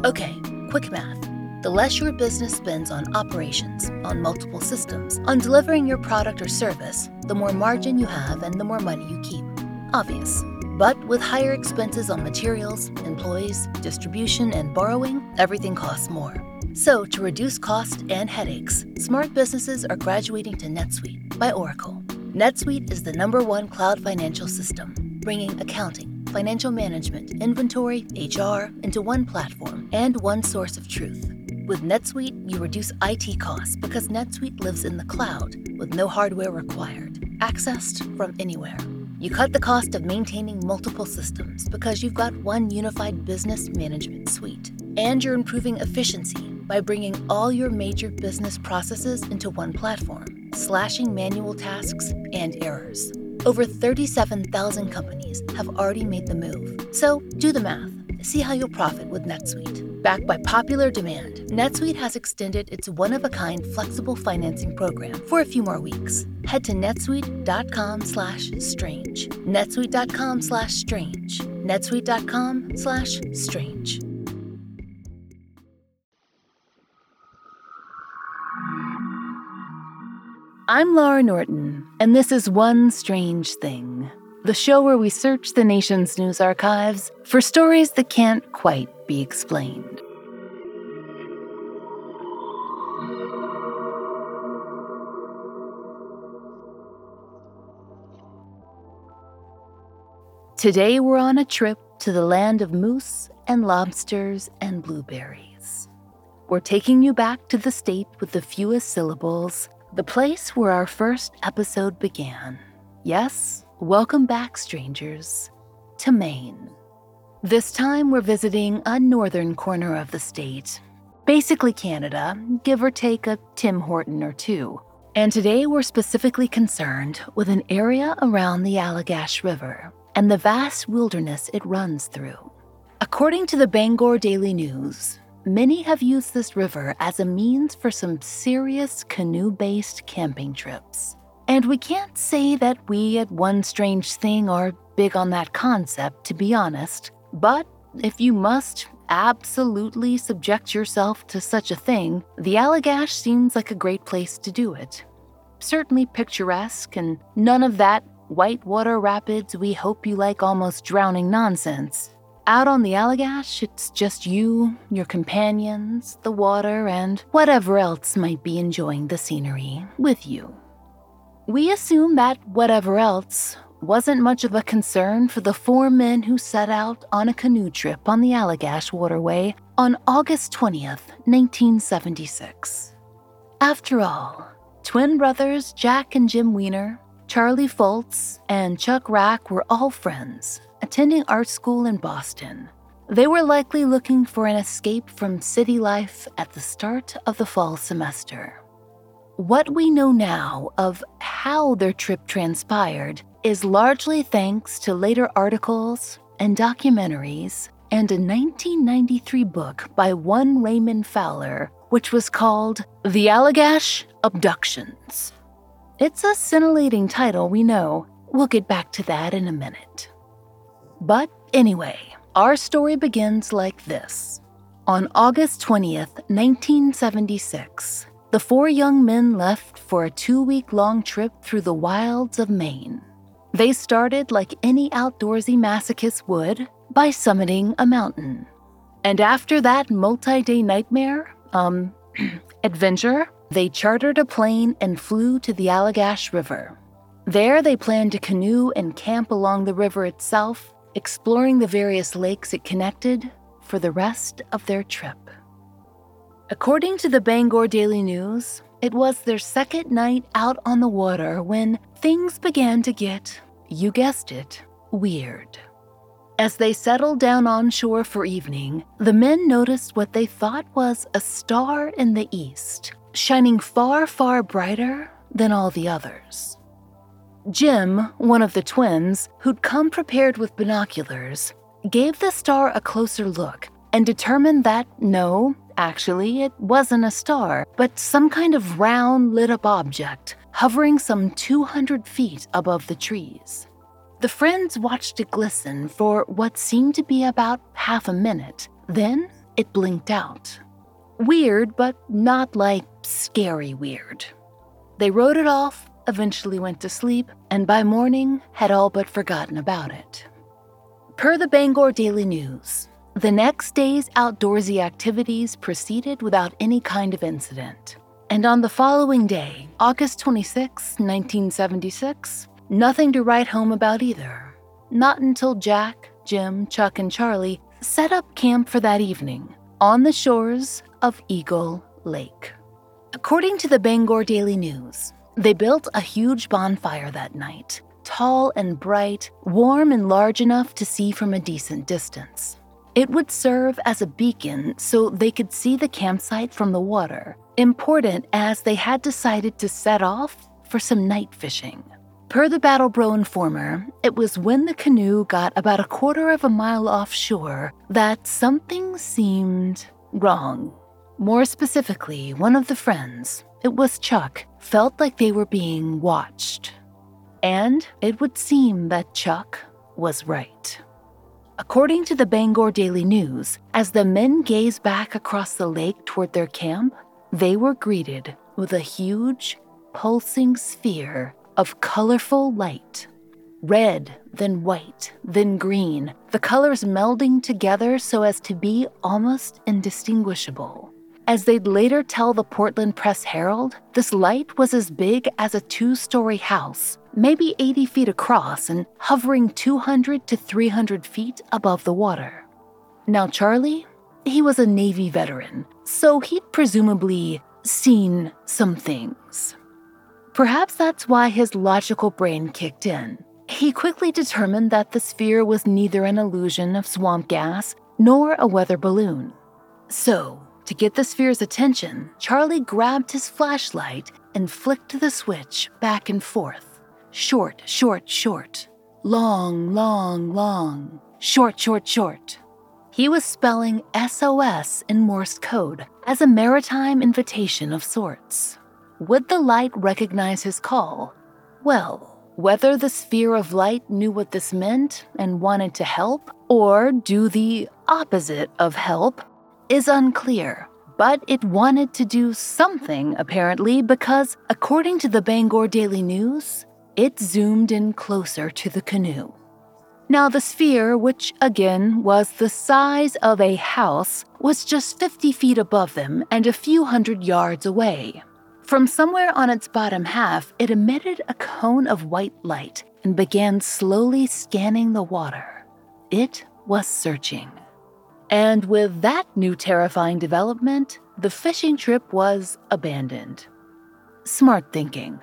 Okay, quick math. The less your business spends on operations, on multiple systems, on delivering your product or service, the more margin you have and the more money you keep. Obvious. But with higher expenses on materials, employees, distribution, and borrowing, everything costs more. So to reduce cost and headaches, smart businesses are graduating to NetSuite by Oracle. NetSuite is the #1 cloud financial system, bringing accounting, financial management, inventory, HR into one platform and one source of truth. With NetSuite, you reduce IT costs because NetSuite lives in the cloud with no hardware required, accessed from anywhere. You cut the cost of maintaining multiple systems because you've got one unified business management suite. And you're improving efficiency by bringing all your major business processes into one platform, slashing manual tasks and errors. Over 37,000 companies have already made the move. So do the math. See how you'll profit with NetSuite. Backed by popular demand, NetSuite has extended its one-of-a-kind flexible financing program for a few more weeks. Head to netsuite.com/strange. netsuite.com/strange. netsuite.com/strange. I'm Laura Norton, and this is One Strange Thing, the show where we search the nation's news archives for stories that can't quite be explained. Today we're on a trip to the land of moose and lobsters and blueberries. We're taking you back to the state with the fewest syllables, the place where our first episode began. Yes, welcome back, strangers, to Maine. This time we're visiting a northern corner of the state, basically Canada, give or take a Tim Horton or two. And today we're specifically concerned with an area around the Allagash River and the vast wilderness it runs through. According to the Bangor Daily News, many have used this river as a means for some serious canoe-based camping trips. And we can't say that we at One Strange Thing are big on that concept, to be honest. But if you must absolutely subject yourself to such a thing, the Allagash seems like a great place to do it. Certainly picturesque and none of that whitewater rapids we hope you like almost drowning nonsense. Out on the Allagash, it's just you, your companions, the water, and whatever else might be enjoying the scenery with you. We assume that whatever else wasn't much of a concern for the 4 men who set out on a canoe trip on the Allagash Waterway on August 20th, 1976. After all, twin brothers Jack and Jim Weiner, Charlie Foltz, and Chuck Rack were all friends, attending art school in Boston. They were likely looking for an escape from city life at the start of the fall semester. What we know now of how their trip transpired is largely thanks to later articles and documentaries and a 1993 book by one Raymond Fowler, which was called The Allagash Abductions. It's a scintillating title, we know. We'll get back to that in a minute. But anyway, our story begins like this. On August 20th, 1976, the 4 young men left for a 2-week-long trip through the wilds of Maine. They started like any outdoorsy masochist would by summiting a mountain. And after that multi-day nightmare, adventure, they chartered a plane and flew to the Allagash River. There they planned to canoe and camp along the river itself, exploring the various lakes it connected for the rest of their trip. According to the Bangor Daily News, it was their second night out on the water when things began to get, you guessed it, weird. As they settled down on shore for evening, the men noticed what they thought was a star in the east, shining far, far brighter than all the others. Jim, one of the twins, who'd come prepared with binoculars, gave the star a closer look and determined that no, actually, it wasn't a star, but some kind of round, lit-up object hovering some 200 feet above the trees. The friends watched it glisten for what seemed to be about half a minute. Then it blinked out. Weird, but not like scary weird. They wrote it off, eventually went to sleep, and by morning had all but forgotten about it. Per the Bangor Daily News, the next day's outdoorsy activities proceeded without any kind of incident. And on the following day, August 26, 1976, nothing to write home about either. Not until Jack, Jim, Chuck, and Charlie set up camp for that evening on the shores of Eagle Lake. According to the Bangor Daily News, they built a huge bonfire that night, tall and bright, warm and large enough to see from a decent distance. It would serve as a beacon so they could see the campsite from the water, important as they had decided to set off for some night fishing. Per the Battle Bro informer, it was when the canoe got about a quarter of a mile offshore that something seemed wrong. More specifically, one of the friends, it was Chuck, felt like they were being watched. And it would seem that Chuck was right. According to the Bangor Daily News, as the men gazed back across the lake toward their camp, they were greeted with a huge, pulsing sphere of colorful light. Red, then white, then green, the colors melding together so as to be almost indistinguishable. As they'd later tell the Portland Press-Herald, this light was as big as a 2-story house, maybe 80 feet across and hovering 200 to 300 feet above the water. Now Charlie, he was a Navy veteran, so he'd presumably seen some things. Perhaps that's why his logical brain kicked in. He quickly determined that the sphere was neither an illusion of swamp gas nor a weather balloon. So, to get the sphere's attention, Charlie grabbed his flashlight and flicked the switch back and forth. Short, short, short. Long, long, long. Short, short, short. He was spelling SOS in Morse code as a maritime invitation of sorts. Would the light recognize his call? Well, whether the sphere of light knew what this meant and wanted to help, or do the opposite of help, is unclear. But it wanted to do something, apparently, because, according to the Bangor Daily News, it zoomed in closer to the canoe. Now, the sphere, which, again, was the size of a house, was just 50 feet above them and a few hundred yards away. From somewhere on its bottom half, it emitted a cone of white light and began slowly scanning the water. It was searching. And with that new terrifying development, the fishing trip was abandoned. Smart thinking.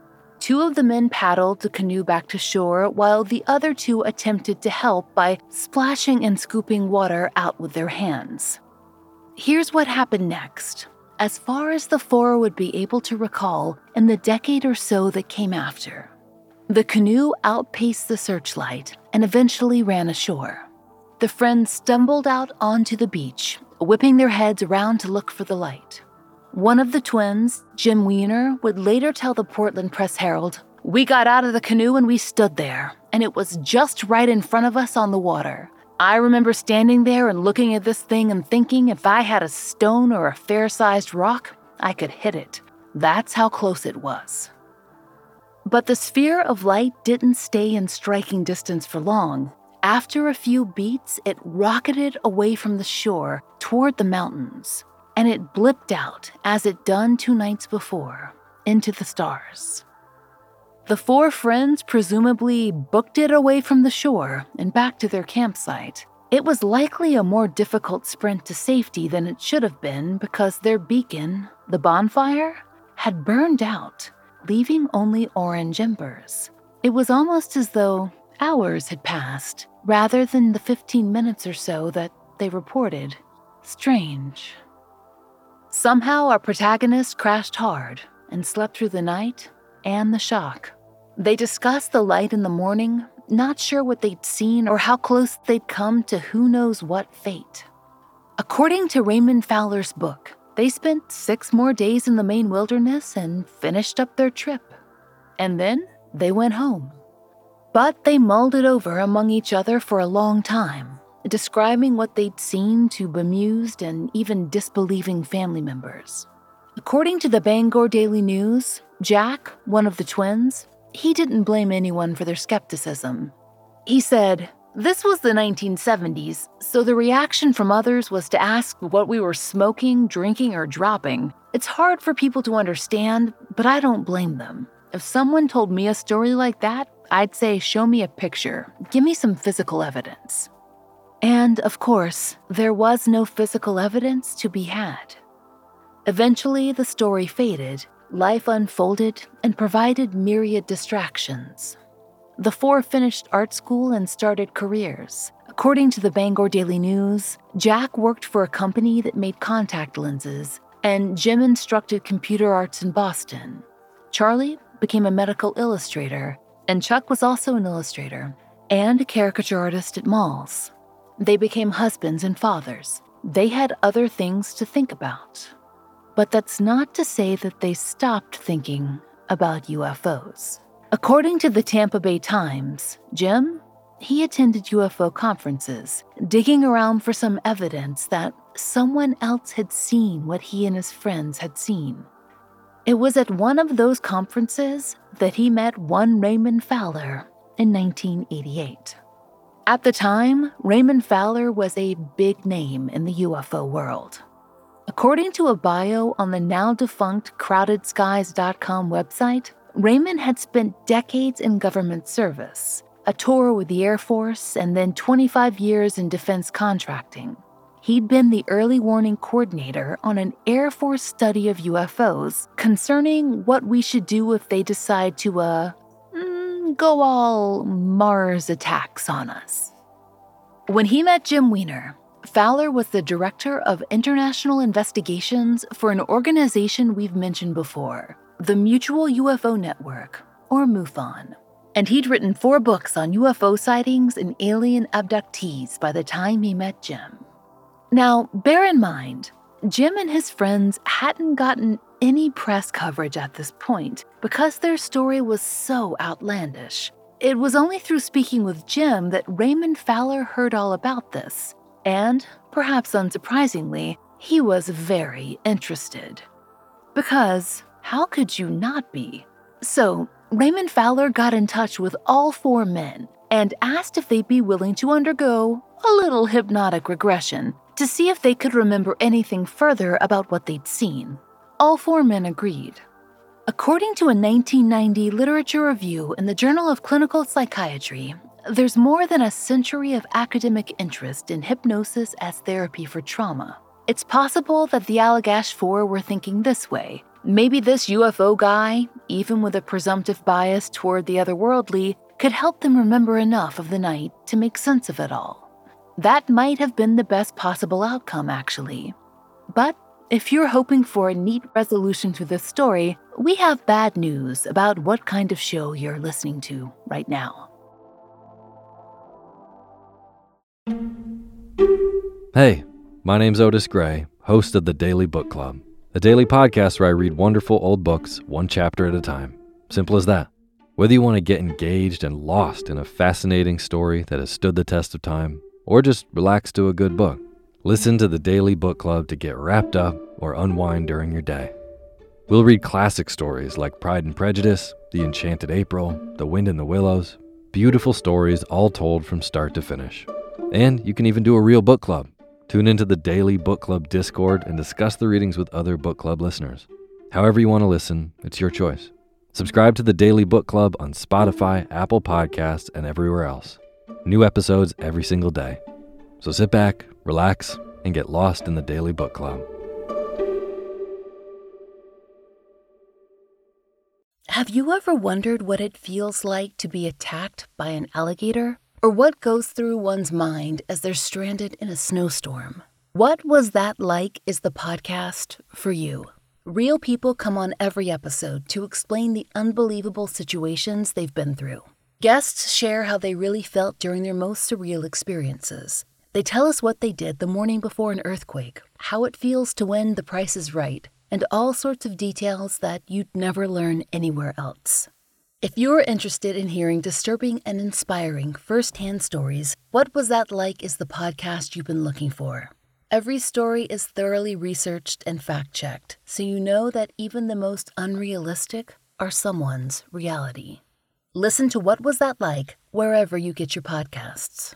2 of the men paddled the canoe back to shore while the other 2 attempted to help by splashing and scooping water out with their hands. Here's what happened next, as far as the 4 would be able to recall in the decade or so that came after. The canoe outpaced the searchlight and eventually ran ashore. The friends stumbled out onto the beach, whipping their heads around to look for the light. One of the twins, Jim Weiner, would later tell the Portland Press-Herald, "We got out of the canoe and we stood there, and it was just right in front of us on the water. I remember standing there and looking at this thing and thinking if I had a stone or a fair-sized rock, I could hit it. That's how close it was." But the sphere of light didn't stay in striking distance for long. After a few beats, it rocketed away from the shore toward the mountains, and it blipped out, as it done 2 nights before, into the stars. The 4 friends presumably booked it away from the shore and back to their campsite. It was likely a more difficult sprint to safety than it should have been because their beacon, the bonfire, had burned out, leaving only orange embers. It was almost as though hours had passed, rather than the 15 minutes or so that they reported. Strange. Somehow our protagonists crashed hard and slept through the night and the shock. They discussed the light in the morning, not sure what they'd seen or how close they'd come to who knows what fate. According to Raymond Fowler's book, they spent 6 more days in the Maine wilderness and finished up their trip. And then they went home. But they mulled it over among each other for a long time, describing what they'd seen to bemused and even disbelieving family members. According to the Bangor Daily News, Jack, one of the twins, he didn't blame anyone for their skepticism. He said, "This was the 1970s, so the reaction from others was to ask what we were smoking, drinking, or dropping. It's hard for people to understand, but I don't blame them. If someone told me a story like that, I'd say, show me a picture. Give me some physical evidence." And, of course, there was no physical evidence to be had. Eventually, the story faded, life unfolded, and provided myriad distractions. The four finished art school and started careers. According to the Bangor Daily News, Jack worked for a company that made contact lenses, and Jim instructed computer arts in Boston. Charlie became a medical illustrator, and Chuck was also an illustrator and a caricature artist at malls. They became husbands and fathers. They had other things to think about. But that's not to say that they stopped thinking about UFOs. According to the Tampa Bay Times, Jim, he attended UFO conferences, digging around for some evidence that someone else had seen what he and his friends had seen. It was at one of those conferences that he met one Raymond Fowler in 1988. At the time, Raymond Fowler was a big name in the UFO world. According to a bio on the now-defunct CrowdedSkies.com website, Raymond had spent decades in government service, a tour with the Air Force, and then 25 years in defense contracting. He'd been the early warning coordinator on an Air Force study of UFOs concerning what we should do if they decide to, go all Mars attacks on us. When he met Jim Weiner, Fowler was the director of international investigations for an organization we've mentioned before, the Mutual UFO Network, or MUFON. And he'd written 4 books on UFO sightings and alien abductees by the time he met Jim. Now, bear in mind, Jim and his friends hadn't gotten any press coverage at this point because their story was so outlandish. It was only through speaking with Jim that Raymond Fowler heard all about this. And, perhaps unsurprisingly, he was very interested. Because how could you not be? So, Raymond Fowler got in touch with all 4 men and asked if they'd be willing to undergo a little hypnotic regression to see if they could remember anything further about what they'd seen. All 4 men agreed. According to a 1990 literature review in the Journal of Clinical Psychiatry, there's more than a century of academic interest in hypnosis as therapy for trauma. It's possible that the Allagash 4 were thinking this way. Maybe this UFO guy, even with a presumptive bias toward the otherworldly, could help them remember enough of the night to make sense of it all. That might have been the best possible outcome, actually. But if you're hoping for a neat resolution to this story, we have bad news about what kind of show you're listening to right now. Hey, my name's Otis Gray, host of the Daily Book Club, a daily podcast where I read wonderful old books, one chapter at a time. Simple as that. Whether you want to get engaged and lost in a fascinating story that has stood the test of time, or just relax to a good book, listen to the Daily Book Club to get wrapped up or unwind during your day. We'll read classic stories like Pride and Prejudice, The Enchanted April, The Wind in the Willows, beautiful stories all told from start to finish. And you can even do a real book club. Tune into the Daily Book Club Discord and discuss the readings with other book club listeners. However you want to listen, it's your choice. Subscribe to the Daily Book Club on Spotify, Apple Podcasts, and everywhere else. New episodes every single day. So sit back, relax, and get lost in the Daily Book Club. Have you ever wondered what it feels like to be attacked by an alligator? Or what goes through one's mind as they're stranded in a snowstorm? What Was That Like is the podcast for you. Real people come on every episode to explain the unbelievable situations they've been through. Guests share how they really felt during their most surreal experiences. They tell us what they did the morning before an earthquake, how it feels to win The Price is Right, and all sorts of details that you'd never learn anywhere else. If you're interested in hearing disturbing and inspiring first-hand stories, What Was That Like is the podcast you've been looking for. Every story is thoroughly researched and fact-checked, so you know that even the most unrealistic are someone's reality. Listen to What Was That Like wherever you get your podcasts.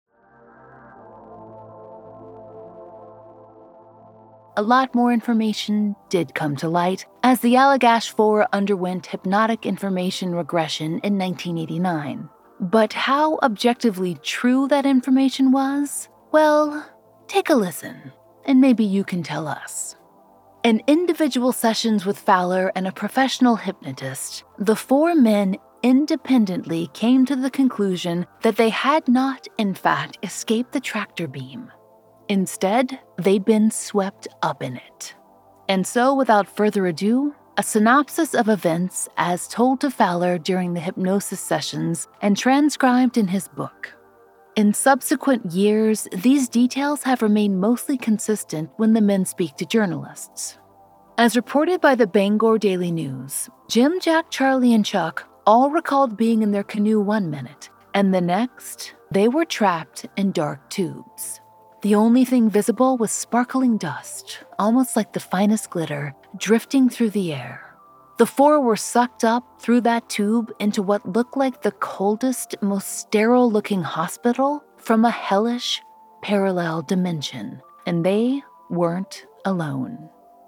A lot more information did come to light as the Allagash 4 underwent hypnotic information regression in 1989. But how objectively true that information was? Well, take a listen, and maybe you can tell us. In individual sessions with Fowler and a professional hypnotist, the 4 men independently came to the conclusion that they had not, in fact, escaped the tractor beam. Instead, they'd been swept up in it. And so, without further ado, a synopsis of events as told to Fowler during the hypnosis sessions and transcribed in his book. In subsequent years, these details have remained mostly consistent when the men speak to journalists. As reported by the Bangor Daily News, Jim, Jack, Charlie, and Chuck all recalled being in their canoe one minute, and the next, they were trapped in dark tubes. The only thing visible was sparkling dust, almost like the finest glitter, drifting through the air. The 4 were sucked up through that tube into what looked like the coldest, most sterile-looking hospital from a hellish, parallel dimension, and they weren't alone.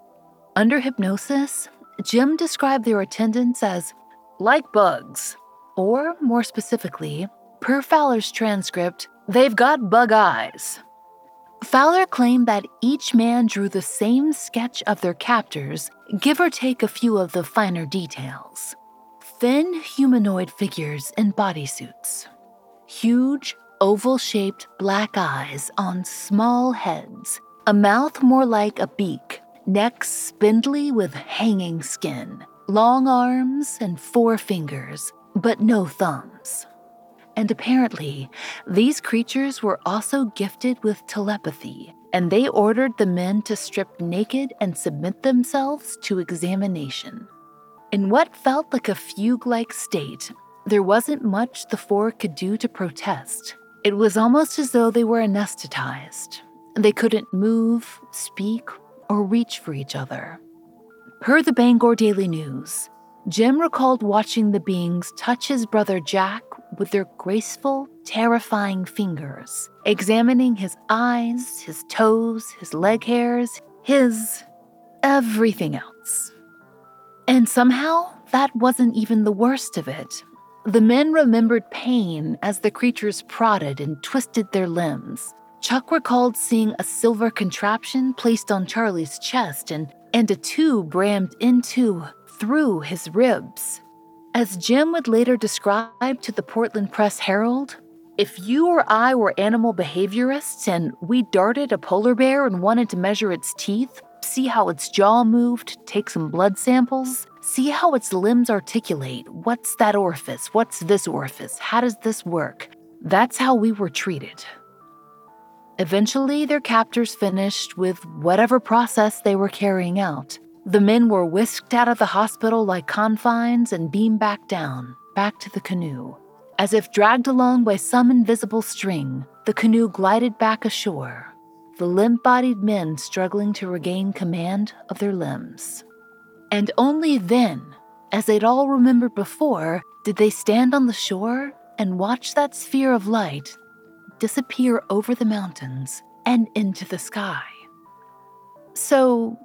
Under hypnosis, Jim described their attendants as like bugs, or more specifically, per Fowler's transcript, they've got bug eyes. Fowler claimed that each man drew the same sketch of their captors, give or take a few of the finer details. Thin humanoid figures in bodysuits. Huge, oval-shaped black eyes on small heads. A mouth more like a beak. Necks spindly with hanging skin. Long arms and 4 fingers, but no thumbs. And apparently, these creatures were also gifted with telepathy, and they ordered the men to strip naked and submit themselves to examination. In what felt like a fugue-like state, there wasn't much the 4 could do to protest. It was almost as though they were anesthetized. They couldn't move, speak, or reach for each other. Per the Bangor Daily News, Jim recalled watching the beings touch his brother Jack with their graceful, terrifying fingers, examining his eyes, his toes, his leg hairs, his everything else. And somehow, that wasn't even the worst of it. The men remembered pain as the creatures prodded and twisted their limbs. Chuck recalled seeing a silver contraption placed on Charlie's chest and a tube rammed through his ribs. As Jim would later describe to the Portland Press-Herald, if you or I were animal behaviorists and we darted a polar bear and wanted to measure its teeth, see how its jaw moved, take some blood samples, see how its limbs articulate, what's that orifice, what's this orifice, how does this work? That's how we were treated. Eventually, their captors finished with whatever process they were carrying out. The men were whisked out of the hospital like confines and beamed back down, back to the canoe. As if dragged along by some invisible string, the canoe glided back ashore, the limp-bodied men struggling to regain command of their limbs. And only then, as they'd all remembered before, did they stand on the shore and watch that sphere of light disappear over the mountains and into the sky. So,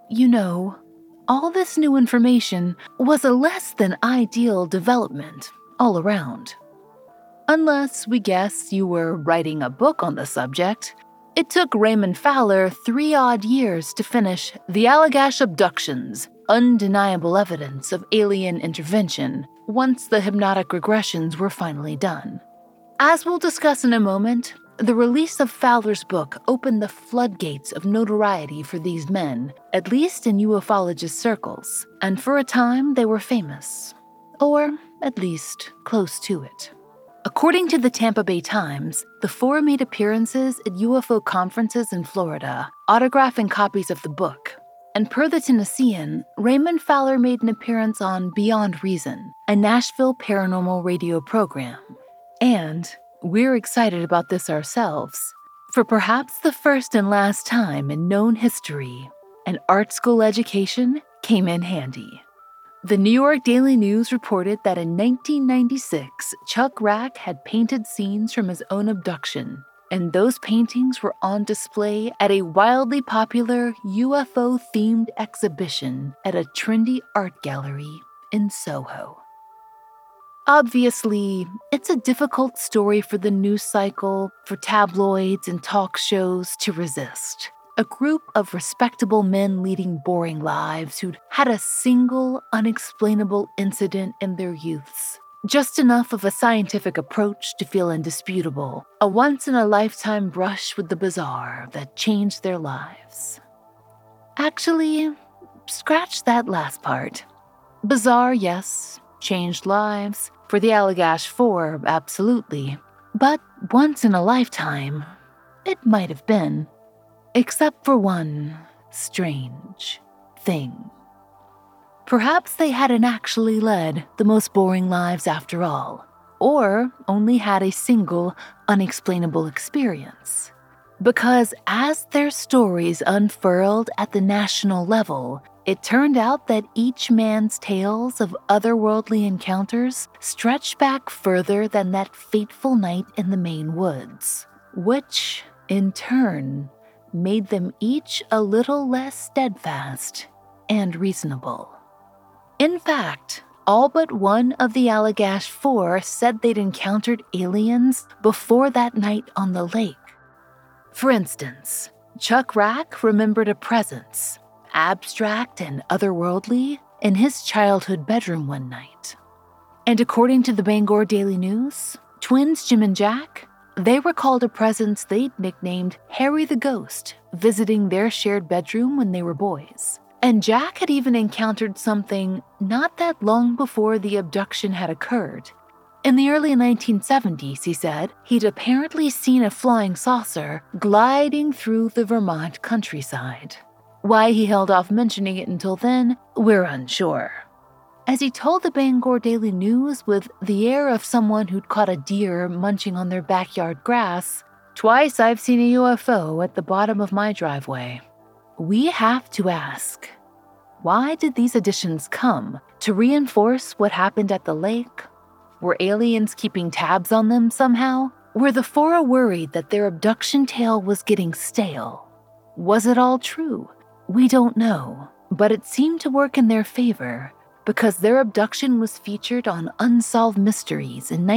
all this new information was a less than ideal development all around. Unless we guess you were writing a book on the subject, it took Raymond Fowler 3 odd years to finish The Allagash Abductions, Undeniable Evidence of Alien Intervention, once the hypnotic regressions were finally done. As we'll discuss in a moment, the release of Fowler's book opened the floodgates of notoriety for these men, at least in ufologist circles, and for a time they were famous. Or at least close to it. According to the Tampa Bay Times, the 4 made appearances at UFO conferences in Florida, autographing copies of the book. And per the Tennessean, Raymond Fowler made an appearance on Beyond Reason, a Nashville paranormal radio program. And we're excited about this ourselves. For perhaps the first and last time in known history, an art school education came in handy. The New York Daily News reported that in 1996, Chuck Rack had painted scenes from his own abduction, and those paintings were on display at a wildly popular UFO-themed exhibition at a trendy art gallery in Soho. Obviously, it's a difficult story for the news cycle, for tabloids and talk shows to resist. A group of respectable men leading boring lives who'd had a single unexplainable incident in their youths. Just enough of a scientific approach to feel indisputable, a once-in-a-lifetime brush with the bizarre that changed their lives. Actually, scratch that last part. Bizarre, yes. Changed lives. For the Allagash 4, absolutely. But once in a lifetime, it might have been. Except for one strange thing. Perhaps they hadn't actually led the most boring lives after all, or only had a single unexplainable experience. Because as their stories unfurled at the national level, it turned out that each man's tales of otherworldly encounters stretched back further than that fateful night in the Maine woods, which, in turn, made them each a little less steadfast and reasonable. In fact, all but one of the Allagash 4 said they'd encountered aliens before that night on the lake. For instance, Chuck Rack remembered a presence, abstract and otherworldly, in his childhood bedroom one night. And according to the Bangor Daily News, twins Jim and Jack, they recalled a presence they'd nicknamed Harry the Ghost, visiting their shared bedroom when they were boys. And Jack had even encountered something not that long before the abduction had occurred. In the early 1970s, he said, he'd apparently seen a flying saucer gliding through the Vermont countryside. Why he held off mentioning it until then, we're unsure. As he told the Bangor Daily News with the air of someone who'd caught a deer munching on their backyard grass, "Twice I've seen a UFO at the bottom of my driveway." We have to ask, why did these additions come? To reinforce what happened at the lake? Were aliens keeping tabs on them somehow? Were the 4 worried that their abduction tale was getting stale? Was it all true? We don't know, but it seemed to work in their favor because their abduction was featured on Unsolved Mysteries in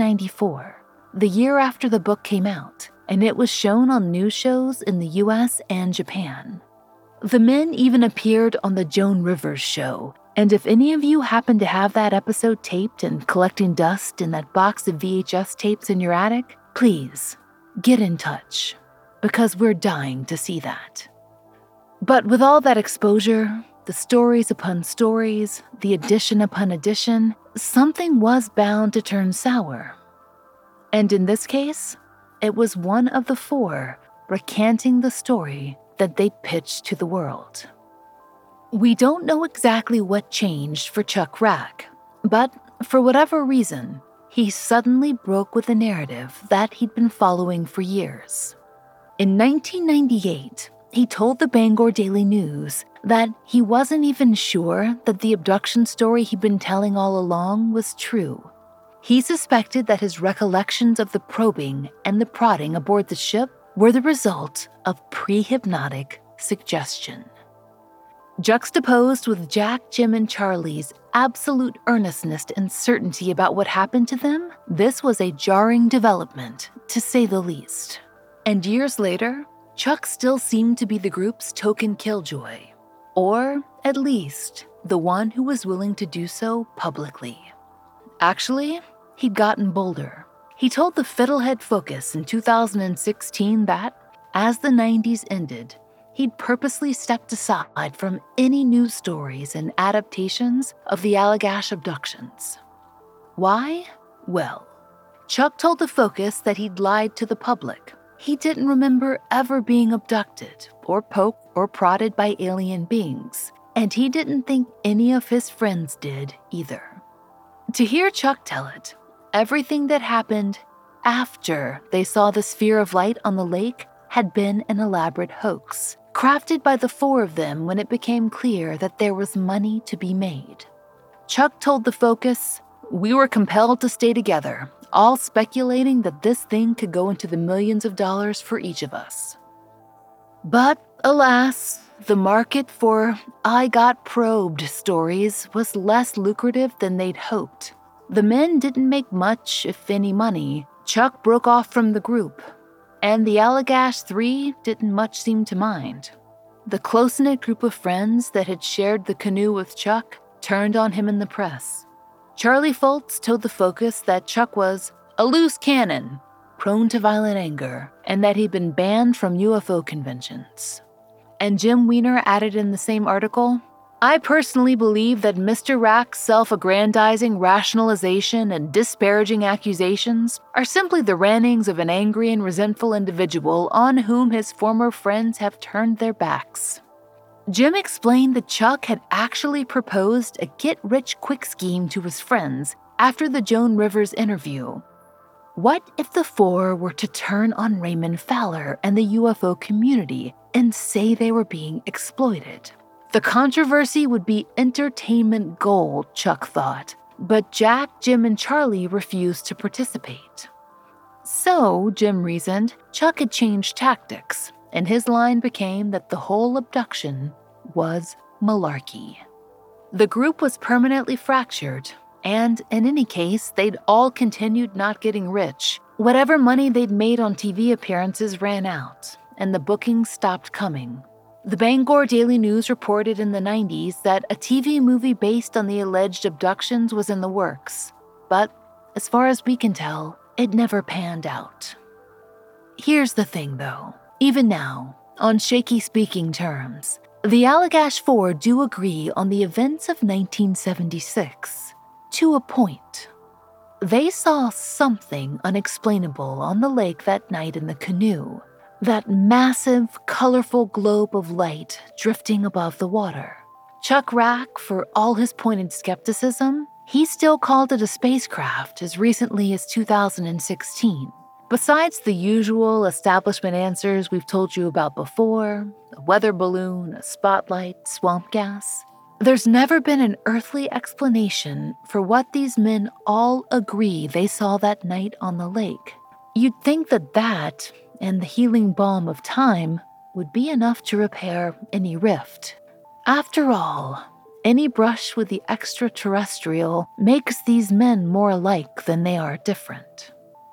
1994, the year after the book came out, and it was shown on news shows in the US and Japan. The men even appeared on the Joan Rivers show, and if any of you happen to have that episode taped and collecting dust in that box of VHS tapes in your attic, please get in touch, because we're dying to see that. But with all that exposure, the stories upon stories, the addition upon addition, something was bound to turn sour. And in this case, it was one of the 4 recanting the story that they pitched to the world. We don't know exactly what changed for Chuck Rack, but for whatever reason, he suddenly broke with a narrative that he'd been following for years. In 1998, he told the Bangor Daily News that he wasn't even sure that the abduction story he'd been telling all along was true. He suspected that his recollections of the probing and the prodding aboard the ship were the result of pre-hypnotic suggestion. Juxtaposed with Jack, Jim, and Charlie's absolute earnestness and certainty about what happened to them, this was a jarring development, to say the least. And years later, Chuck still seemed to be the group's token killjoy, or at least the one who was willing to do so publicly. Actually, he'd gotten bolder. He told the Fiddlehead Focus in 2016 that, as the 90s ended, he'd purposely stepped aside from any news stories and adaptations of the Allagash abductions. Why? Well, Chuck told the Focus that he'd lied to the public, He didn't remember ever being abducted or poked or prodded by alien beings, and he didn't think any of his friends did either. To hear Chuck tell it, everything that happened after they saw the sphere of light on the lake had been an elaborate hoax, crafted by the four of them when it became clear that there was money to be made. Chuck told the Focus, "We were compelled to stay together, all speculating that this thing could go into the millions of dollars for each of us." But alas, the market for "I got probed" stories was less lucrative than they'd hoped. The men didn't make much, if any, money. Chuck broke off from the group, and the Allagash Three didn't much seem to mind. The close-knit group of friends that had shared the canoe with Chuck turned on him in the press. Charlie Foltz told the Focus that Chuck was a loose cannon, prone to violent anger, and that he'd been banned from UFO conventions. And Jim Weiner added in the same article, "I personally believe that Mr. Rack's self-aggrandizing rationalization and disparaging accusations are simply the rantings of an angry and resentful individual on whom his former friends have turned their backs." Jim explained that Chuck had actually proposed a get-rich-quick scheme to his friends after the Joan Rivers interview. What if the four were to turn on Raymond Fowler and the UFO community and say they were being exploited? The controversy would be entertainment gold, Chuck thought, but Jack, Jim, and Charlie refused to participate. So, Jim reasoned, Chuck had changed tactics, and his line became that the whole abduction was malarkey. The group was permanently fractured, and in any case, they'd all continued not getting rich. Whatever money they'd made on TV appearances ran out, and the bookings stopped coming. The Bangor Daily News reported in the 90s that a TV movie based on the alleged abductions was in the works, but as far as we can tell, it never panned out. Here's the thing, though. Even now, on shaky speaking terms, the Allagash Four do agree on the events of 1976, to a point. They saw something unexplainable on the lake that night in the canoe. That massive, colorful globe of light drifting above the water. Chuck Rack, for all his pointed skepticism, he still called it a spacecraft as recently as 2016. Besides the usual establishment answers we've told you about before, a weather balloon, a spotlight, swamp gas, there's never been an earthly explanation for what these men all agree they saw that night on the lake. You'd think that and the healing balm of time would be enough to repair any rift. After all, any brush with the extraterrestrial makes these men more alike than they are different.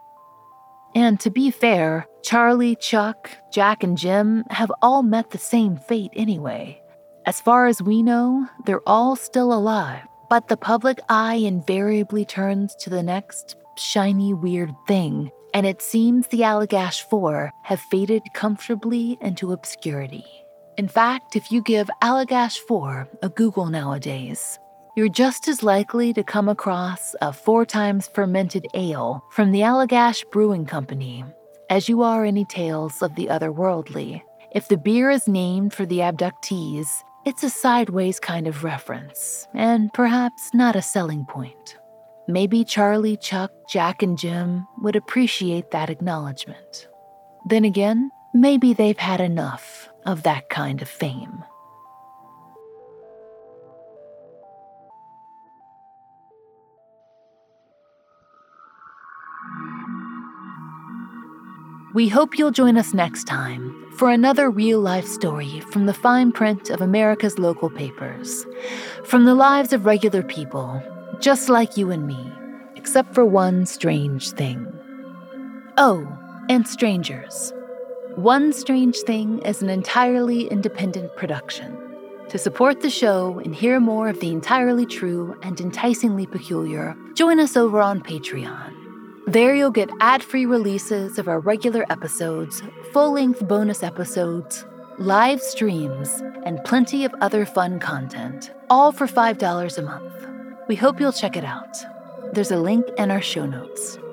And to be fair, Charlie, Chuck, Jack, and Jim have all met the same fate anyway. As far as we know, they're all still alive, but the public eye invariably turns to the next shiny, weird thing, and it seems the Allagash Four have faded comfortably into obscurity. In fact, if you give Allagash Four a Google nowadays, you're just as likely to come across a 4 times fermented ale from the Allagash Brewing Company as you are any tales of the otherworldly. If the beer is named for the abductees, it's a sideways kind of reference, and perhaps not a selling point. Maybe Charlie, Chuck, Jack, and Jim would appreciate that acknowledgement. Then again, maybe they've had enough of that kind of fame. We hope you'll join us next time for another real-life story from the fine print of America's local papers, from the lives of regular people, just like you and me, except for one strange thing. Oh, and strangers. One Strange Thing is an entirely independent production. To support the show and hear more of the entirely true and enticingly peculiar, join us over on Patreon. There you'll get ad-free releases of our regular episodes, full-length bonus episodes, live streams, and plenty of other fun content, all for $5 a month. We hope you'll check it out. There's a link in our show notes.